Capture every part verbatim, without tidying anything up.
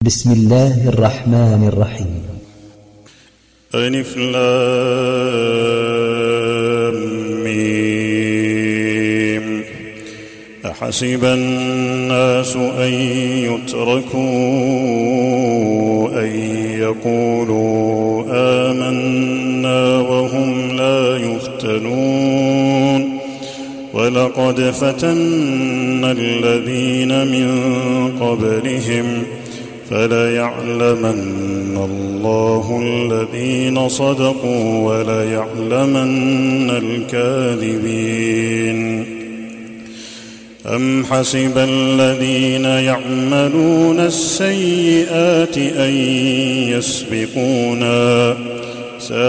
بسم الله الرحمن الرحيم. ألف لام ميم. أحسب الناس أن يتركوا أن يقولوا آمنا وهم لا يفتنون ولقد فتنا الذين من قبلهم فليعلمن الله الذين صدقوا وليعلمن الكاذبين. أم حسب الذين يعملون السيئات أن يسبقونا ساء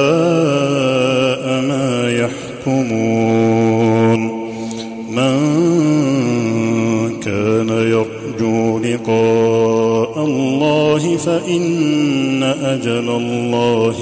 ما يحكمون. من كان يرجو لقاء الله فإن أجل الله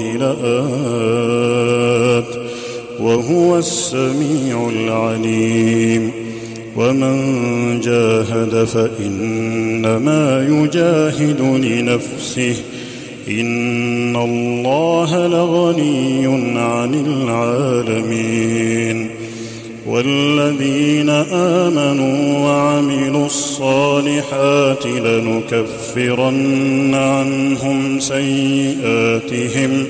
لآت وهو السميع العليم. ومن جاهد فإنما يجاهد لنفسه إن الله لغني عن العالمين. والذين آمنوا وعملوا الصالحات لنكفرن عنهم سيئاتهم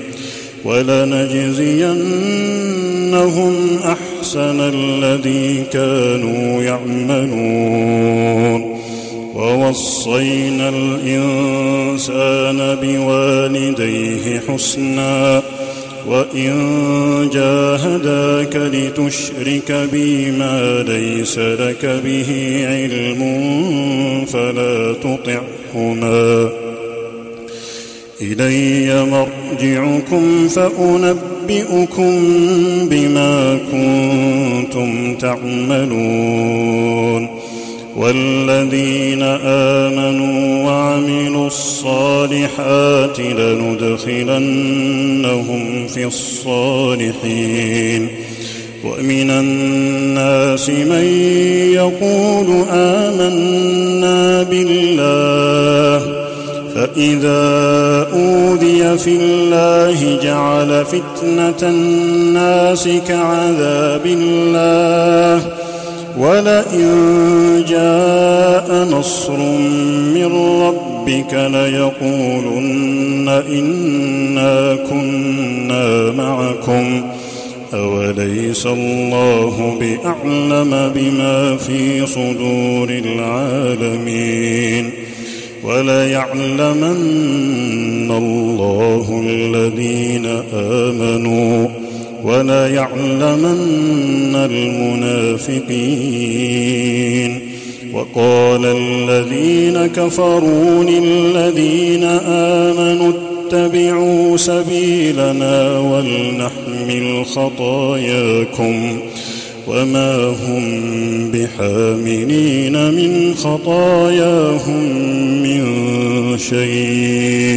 ولنجزينهم أحسن الذي كانوا يعملون. ووصينا الإنسان بوالديه حسنا وإن جاهداك لتشرك بي ما ليس لك به علم فلا تطعهما إلي مرجعكم فأنبئكم بما كنتم تعملون. والذين آمنوا وعملوا الصالحات لندخلنهم في الصالحين. ومن الناس من يقول آمنا بالله فإذا أوذي في الله جعل فتنة الناس كعذاب الله ولئن جاء نصر من ربك ليقولن إنا كنا معكم أوليس الله بأعلم بما في صدور العالمين. وليعلمن الله الذين آمنوا وليعلمن المنافقين. وقال الذين كفروا للذين آمنوا اتبعوا سبيلنا ولنحمل خطاياكم وما هم بحاملين من خطاياهم من شيء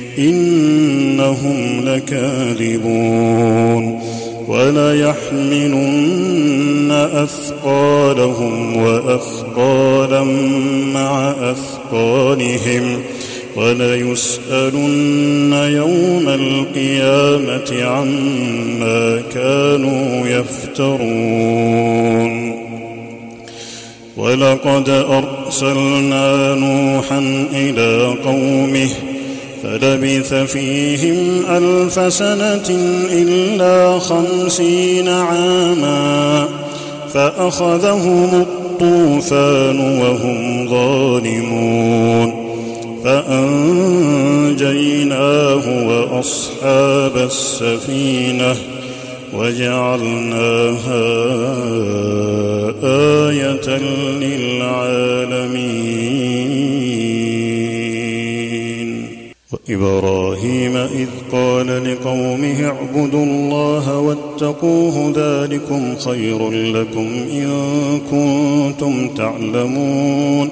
إنهم لكاذبون. وليحملن أثقالهم وأثقالا مع أثقالهم وليسألن يوم القيامة عما كانوا يفترون. ولقد أرسلنا نوحا إلى قومه فلبث فيهم ألف سنة إلا خمسين عاما فأخذهم الطوفان وهم ظالمون فأنجيناه وأصحاب السفينة وجعلناها آية للعالمين. وإبراهيم إذ قال لقومه اعبدوا الله واتقوه ذلكم خير لكم إن كنتم تعلمون.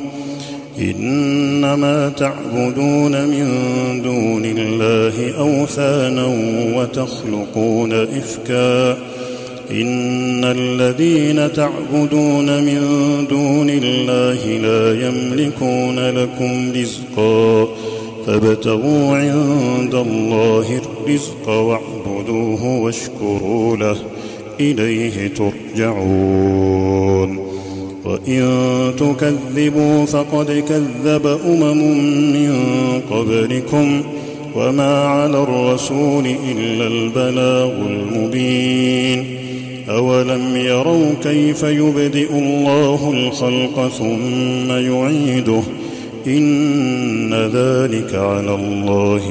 إنما تعبدون من دون الله أوثانا وتخلقون إفكا إن الذين تعبدون من دون الله لا يملكون لكم رزقا فابتغوا عند الله الرزق واعبدوه واشكروا له إليه ترجعون وإن تكذبوا فقد كذب أمم من قبلكم وما على الرسول إلا البلاغ المبين أولم يروا كيف يبدئ الله الخلق ثم يعيده إن ذلك على الله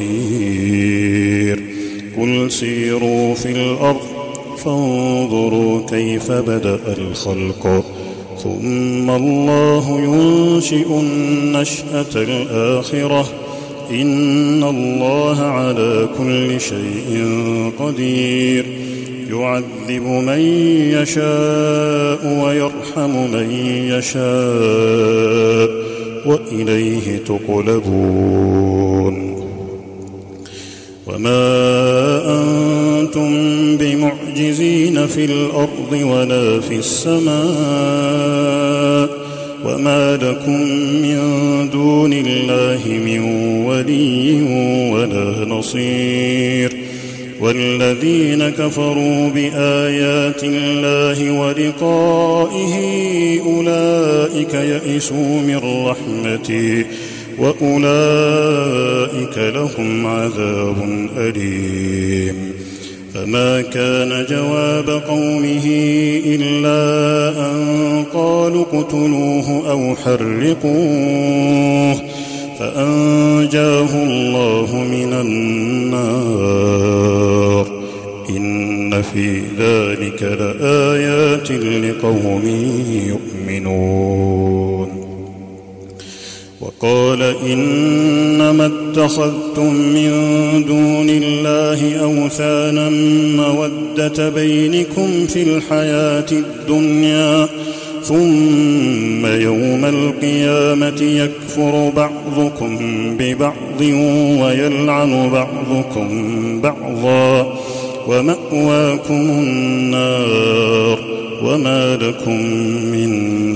يسير قل سيروا في الأرض فانظروا كيف بدأ الخلق ثم الله ينشئ النشأة الآخرة إن الله على كل شيء قدير يعذب من يشاء ويرحم من يشاء وإليه تقلبون وما أنتم بمعجزين في الأرض ولا في السماء وما لكم من دون الله من ولي ولا نصير والذين كفروا بآيات الله ولقائه أولئك يئسوا من رحمتي وأولئك لهم عذاب أليم فما كان جواب قومه إلا أن قالوا اقتلوه أو حرقوه فأنجاه الله من النار إن في ذلك لآيات لقوم يؤمنون وقال إنما اتخذتم من دون الله أوثانا مودة بينكم في الحياة الدنيا ثم يوم القيامة يكفر بعضكم ببعض ويلعن بعضكم بعضا ومأواكم النار وما لكم من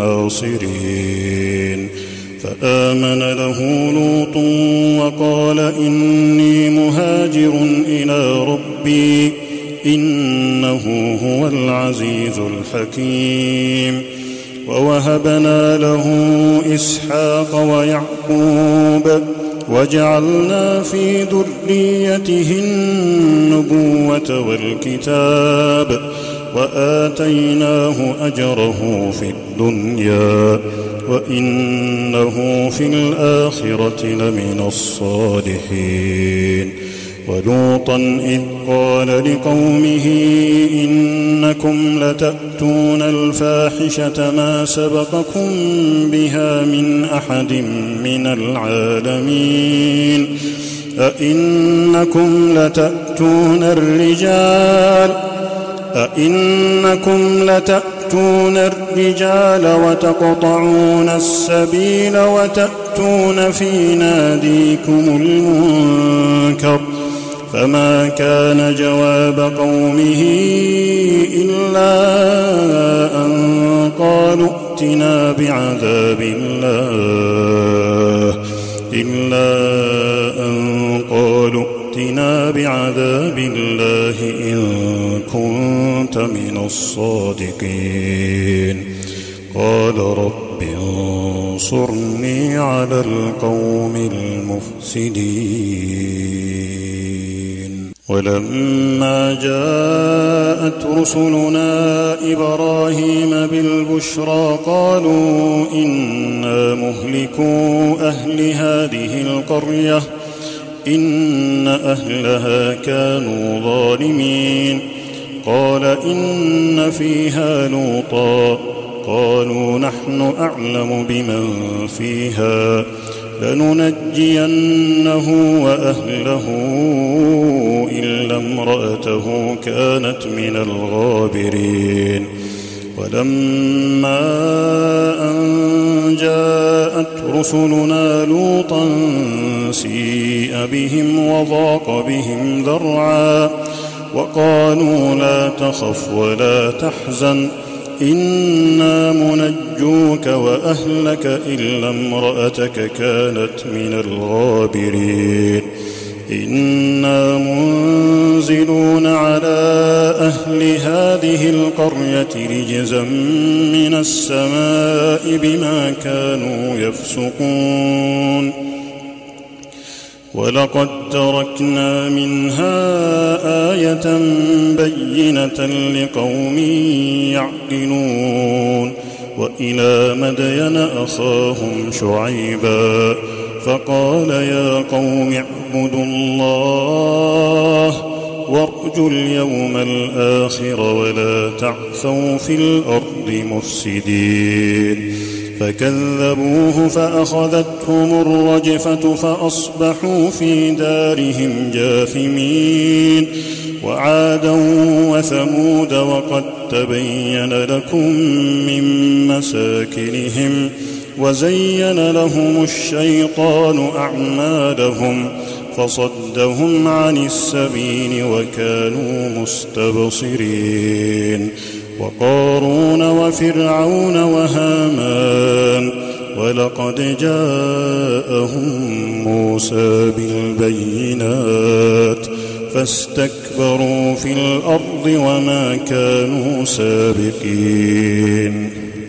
ناصرين فآمن له لوط وقال إني مهاجر إلى ربي إنه هو العزيز الحكيم ووهبنا له إسحاق ويعقوب وجعلنا في ذريته النبوة والكتاب وآتيناه أجره في الدنيا وإنه في الآخرة لمن الصالحين ولوطا إذ قال لقومه إنكم لتأتون الفاحشة ما سبقكم بها من أحد من العالمين أئنكم لتأتون الرجال أئنكم لتأتون الرجال وتقطعون السبيل وتأتون في ناديكم المنكر فما كان جواب قومه إلا أن قالوا ائتنا بعذاب الله إلا أن قالوا ائتنا بعذاب الله إن كنت من الصادقين قال رب انصرني على القوم المفسدين ولما جاءت رسلنا إبراهيم بالبشرى قالوا إنا مهلكو أهل هذه القرية إن أهلها كانوا ظالمين قال إن فيها لوطا قالوا نحن أعلم بمن فيها لننجينه وأهله إلا امرأته كانت من الغابرين ولما أن جاءت رسلنا لوطا سيء بهم وضاق بهم ذرعا وقالوا لا تخف ولا تحزن إنا منجوك وأهلك إلا امرأتك كانت من الغابرين إنا منزلون على أهل هذه القرية رجزا من السماء بما كانوا يفسقون ولقد تركنا منها آية بينة لقوم يعقلون وإلى مدين أخاهم شعيبا فقال يا قوم اعبدوا الله وارجوا اليوم الآخر ولا تعثوا في الأرض مفسدين فكذبوه فأخذتهم الرجفة فأصبحوا في دارهم جاثمين وعادا وثمود وقد تبين لكم من مساكنهم وزين لهم الشيطان أعمالهم فصدهم عن السبيل وكانوا مستبصرين وقارون وفرعون وهامان ولقد جاءهم موسى بالبينات فاستكبروا في الأرض وما كانوا سابقين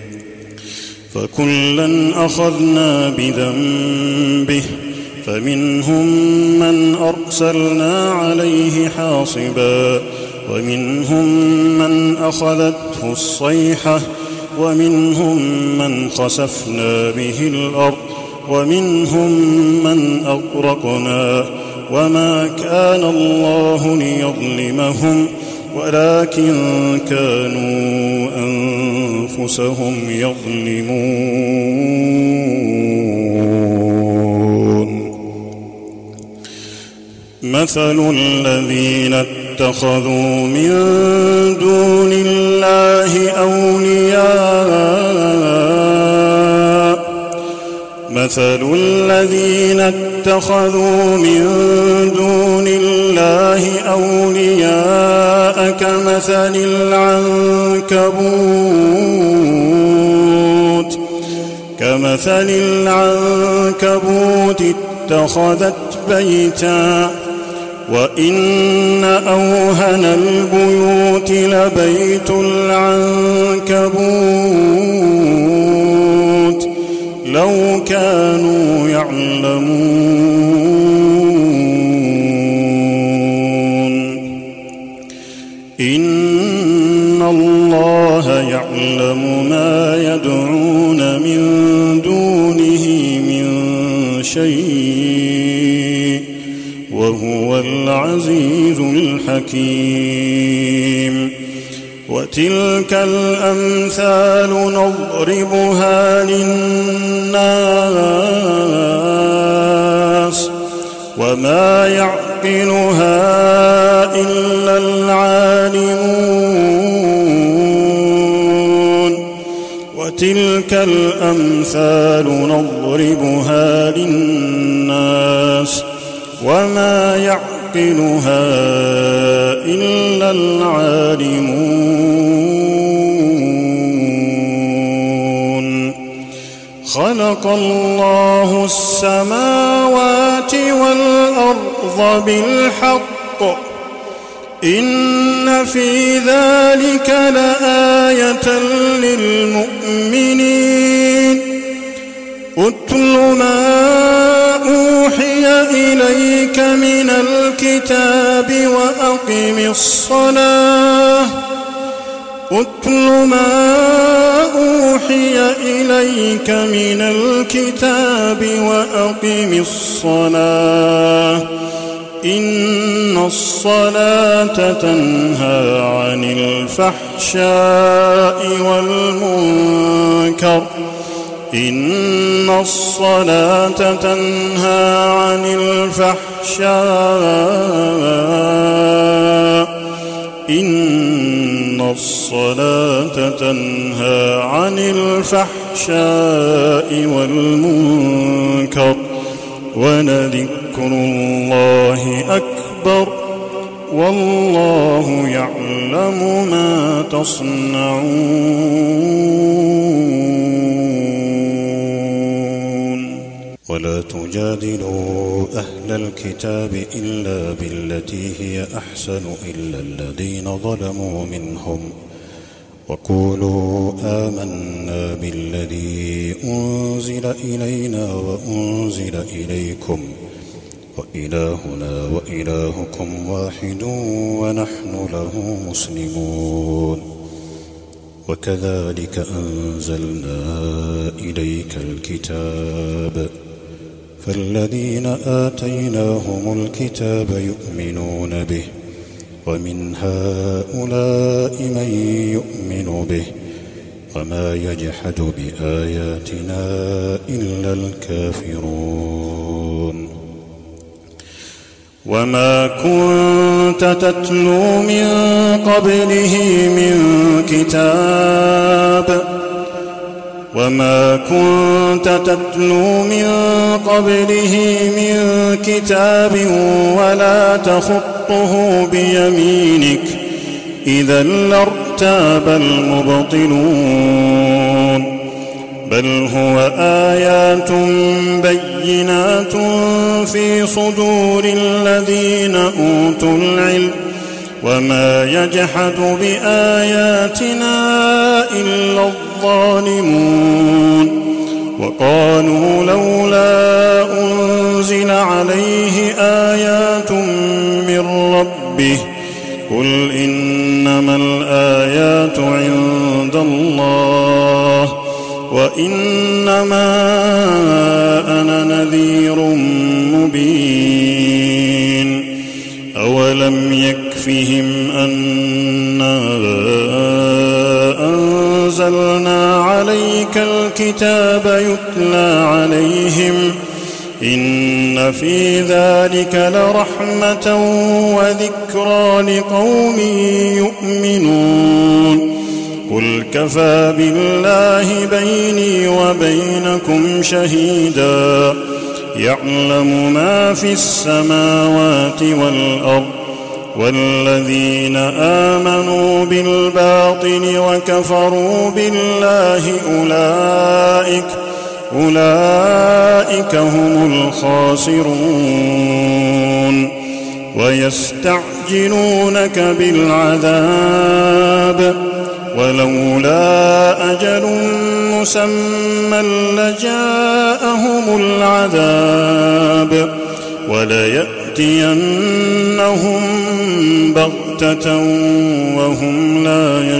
فكلا أخذنا بذنبه فمنهم من أرسلنا عليه حاصبا ومنهم من أخذته الصيحة ومنهم من خسفنا به الأرض ومنهم من أغرقنا وما كان الله ليظلمهم ولكن كانوا أنفسهم يظلمون مثل الذين اتخذوا من دون الله أولياء مثل الذين اتخذوا من دون الله أولياء كمثل العنكبوت كمثل العنكبوت اتخذت بيتا وإن أوهن البيوت لبيت العنكبوت لو كانوا يعلمون إن الله يعلم ما يدعون من دونه من شيء وهو العزيز الحكيم وتلك الأمثال نضربها للناس وما يعقلها إلا العالمون وتلك الأمثال نضربها للناس وما يعقلها إلا العالمون خلق الله السماوات والأرض بالحق إن في ذلك لآية للمؤمنين اتل ما أوحي إليك من الكتاب وأقم الصلاة اتل ما أوحي إليك من الكتاب وأقم الصلاة إن الصلاة تنهى عن الفحشاء والمنكر إن الصلاة تنهى عن الفحشاء إن الصلاة تنهى عن الفحشاء والمنكر ولذكر الله أكبر والله يعلم ما تصنعون ولا تجادلوا أهل الكتاب إلا بالتي هي أحسن إلا الذين ظلموا منهم وقولوا آمنا بالذي أنزل إلينا وأنزل إليكم وإلهنا وإلهكم واحد ونحن له مسلمون وكذلك أنزلنا إليك الكتاب فالذين آتيناهم الكتاب يؤمنون به ومن هؤلاء من يؤمن به وما يجحد بآياتنا إلا الكافرون وما كنت تتلو من قبله من كتاب وما كنت تتلو من قبله من كتاب ولا تخطه بيمينك إذا لارتاب المبطلون بل هو آيات بينات في صدور الذين أوتوا العلم وما يجحد بآياتنا إلا الظالمون وقالوا لولا أنزل عليه آيات من ربه قل إنما الآيات عند الله وإنما أنا نذير مبين أولم يكفهم أنا أنزلنا عليك الكتاب يتلى عليهم إن في ذلك لرحمة وذكرى لقوم يؤمنون قل كفى بالله بيني وبينكم شهيدا يعلم ما في السماوات والأرض والذين آمنوا بالباطل وكفروا بالله أولئك أولئك هم الخاسرون ويستعجلونك بالعذاب ولولا أجل مسمى لجاءهم العذاب وليأتينهم بغتة وهم لا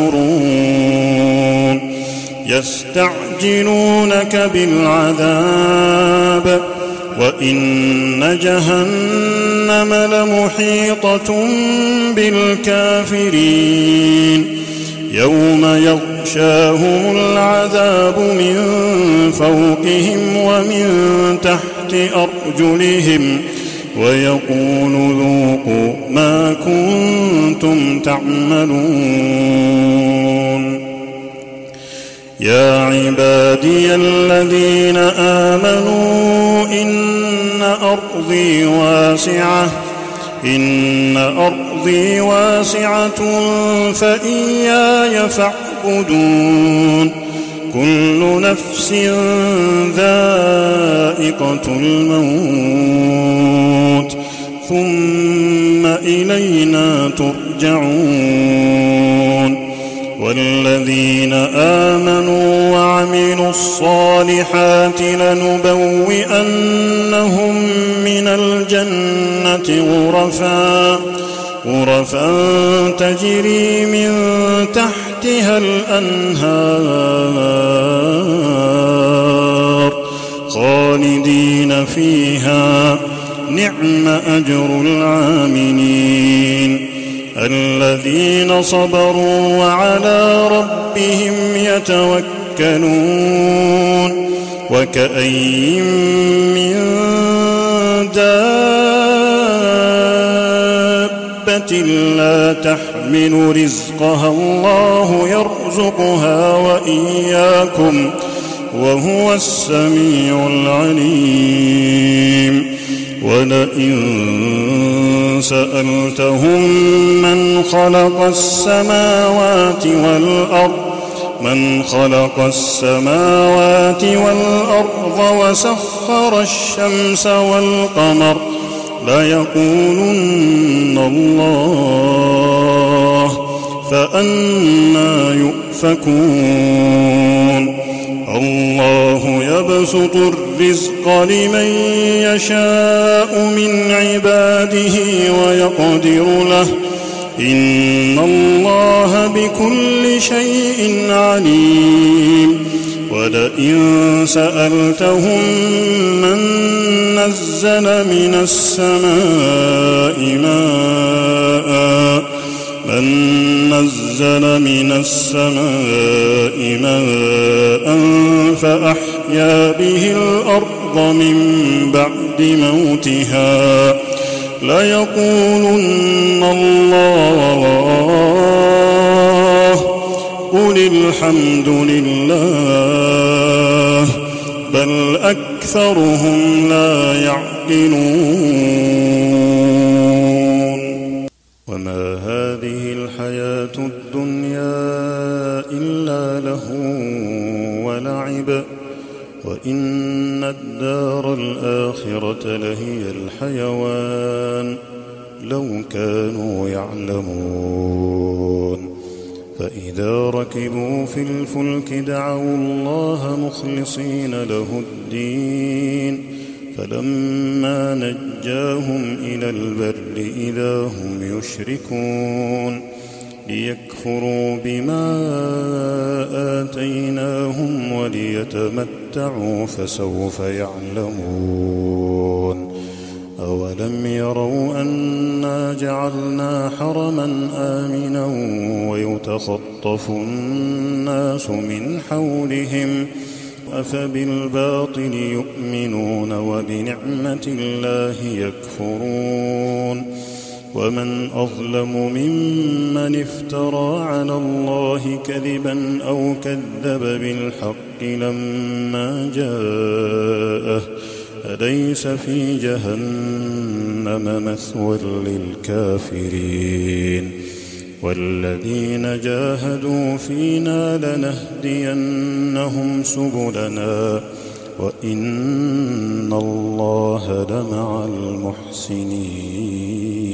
يشعرون يستعجلونك بالعذاب وإن جهنم لمحيطة بالكافرين يوم يغشاهم العذاب من فوقهم ومن تحت أرجلهم ويقول ذوقوا ما كنتم تعملون يا عبادي الذين آمنوا إن أرضي واسعة إن أرضي واسعة فإياي فاعبدون كل نفس ذائقة الموت ثم إلينا ترجعون والذين آمنوا وعملوا الصالحات لنبوئنهم من الجنة غرفا غرفا تجري من تحتها الأنهار خالدين فيها نعم أجر العاملين الذين صبروا وعلى ربهم يتوكلون وكأين من دابة لا تحمل رزقها الله يرزقها وإياكم وهو السميع العليم ولئن سألتهم من خلق السماوات والأرض من خلق السماوات والأرض وسخر الشمس والقمر ليقولن الله فأنى يؤفكون الله يبسط الرزق لمن يشاء من عباده ويقدر له إن الله بكل شيء عليم ولئن سألتهم من نزل من السماء ماء من نزل من السماء ماء فأحيا به الأرض من بعد موتها ليقولن الله قل الحمد لله بل أكثرهم لا يعقلون وما هذه الحياة الدنيا إلا لهو ولعب وإن الدار الآخرة لهي الحيوان لو كانوا يعلمون فإذا ركبوا في الفلك دعوا الله مخلصين له الدين فلما نجاهم إلى البر إذا هم يشركون ليكفروا بما آتيناهم وليتمتعوا فسوف يعلمون أولم يروا أنا جعلنا حرما آمنا ويتخطف الناس من حولهم أفبالباطل يؤمنون وبنعمة الله يكفرون ومن أظلم ممن افترى على الله كذبا أو كذب بالحق لما جاءه أليس في جهنم مثوى للكافرين والذين جاهدوا فينا لنهدينهم سبلنا وإن الله لمع المحسنين